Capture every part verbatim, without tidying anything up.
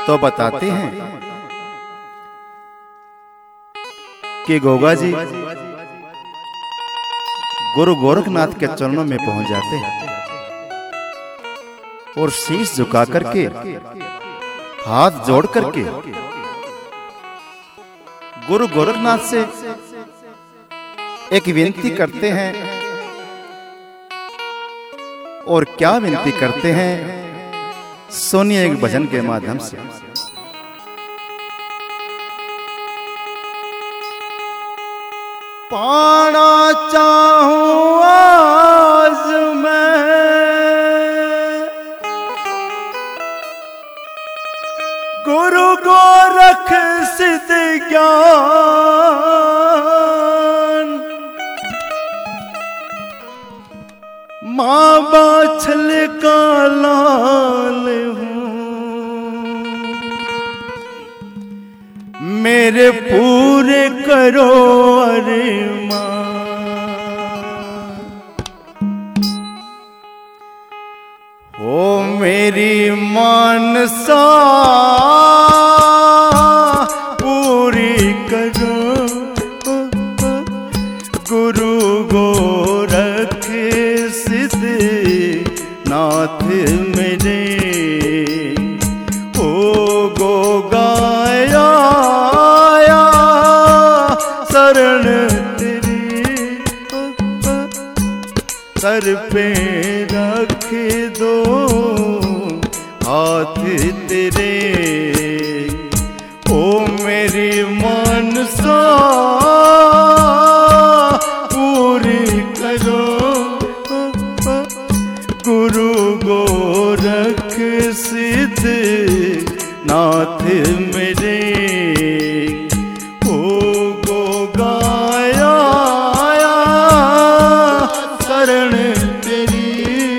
तो बताते हैं कि गोगा जी गुरु गोरखनाथ के चरणों में पहुंच जाते हैं और शीश झुका करके हाथ जोड़ करके गुरु गोरखनाथ से एक विनती करते हैं। और क्या विनती करते हैं, सुनिए एक भजन के माध्यम से। पाना चाहूं आज मैं गुरु गोरख सिद्ध ज्ञान, माँ बाछल का लाल हूँ, मेरे पूरे करो अरमान। हो मेरी मानसा पूरी करो, गुरु गोरख सिद्ध नाथ मेरे। ओ गोगाया शरण तेरी, सर पे रख दो हाथ तेरे। ओ मेरी मनसा पूरी करो, गुरु गोरख सिद्ध नाथ मेरे। ओ गोगाया शरण तेरी,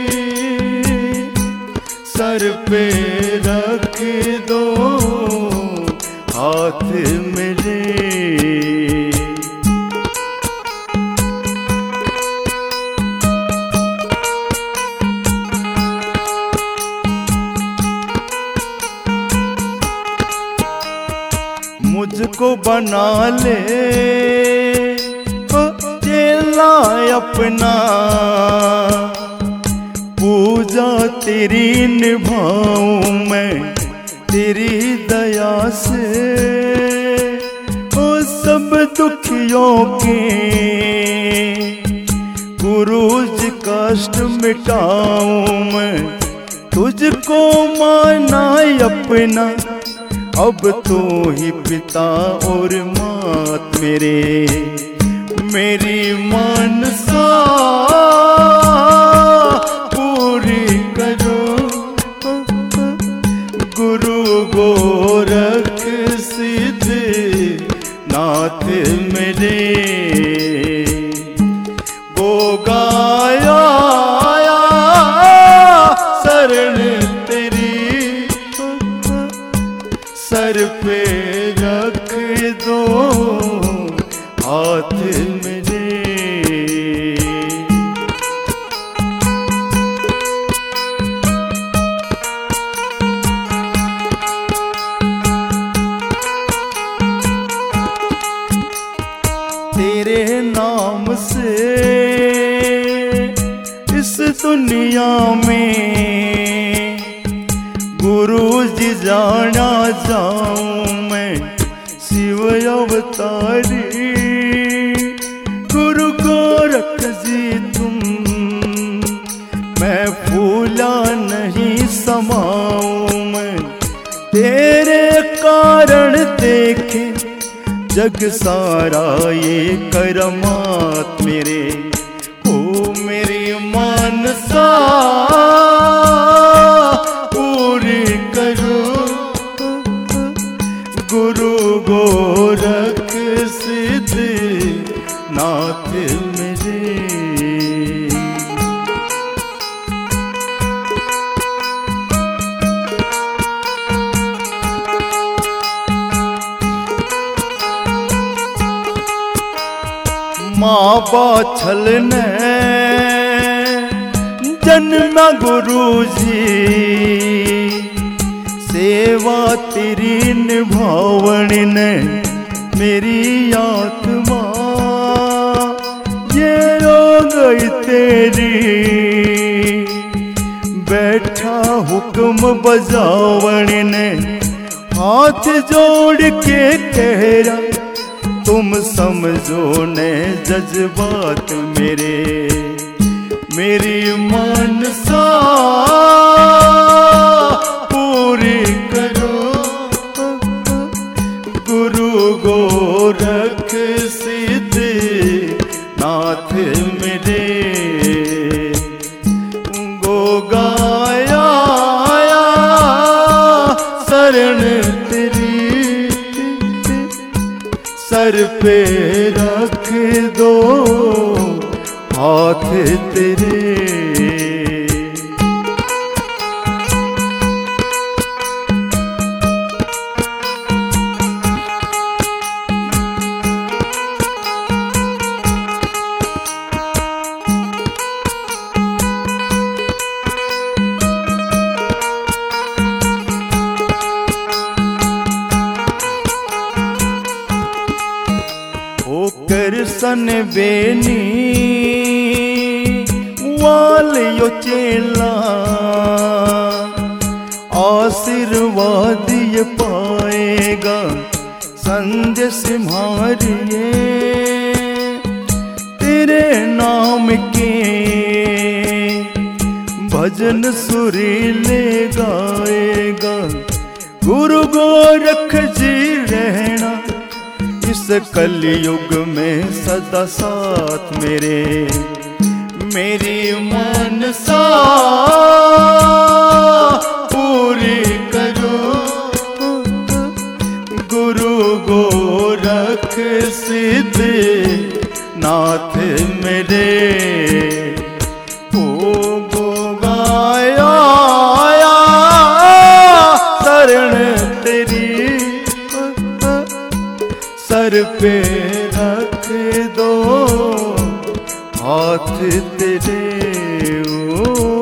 सर पे रख दो हाथ मेरे। मुझको बना ले चेला अपना, पूजा तेरी निभाऊं मैं तेरी दया से। ओ सब दुखियों के गुरु जी कष्ट मिटाऊं मैं, तुझको माना अपना अब तो ही पिता और मात मेरे। मेरी मानसा पूरी करो, गुरु गोरख सिद्ध नाथ मेरे। गोगाया शरण तेरी, सर पे रख दो हाथ मेरे। तेरे नाम से इस दुनिया में गुरु जी जाना जाऊं मैं शिव अवतारी। गुरु गोरख जी तुम मैं फूला नहीं समाऊं मैं, तेरे कारण देखे जग सारा ये करमात मेरे। ओ मेरी मानसा पूरी करो, गुरु गोरख सिद्ध नाथ मेरे। माँ बाछल ने जन्म गुरु जी, सेवा तेरी निभावण ने मेरी आत्मा ये रो गई तेरी। बैठा हुक्म बजावण ने हाथ जोड़ के कह रहा तुम समझो ने जज्बात मेरे, मेरी मानसा पूरी करो। गुरु गोरख सिद्ध नाथ मेरे गोगाया शरण तेरी। सर पे रख दो हाथ तेरे। होकर सन बेनी वाल यो चेला आशीर्वाद ये पाएगा संजय सिम्हारिये। तेरे नाम के भजन सुरीले गाएगा गुरु गोरख जी रहना इस कलयुग में सदा साथ मेरे। मेरी मनसा पूरी करो। गुरु गोरख सिद्ध नाथ मेरे ओ गोगाया शरण तेरी। सर पे रख दो हाथ तेरे ओ।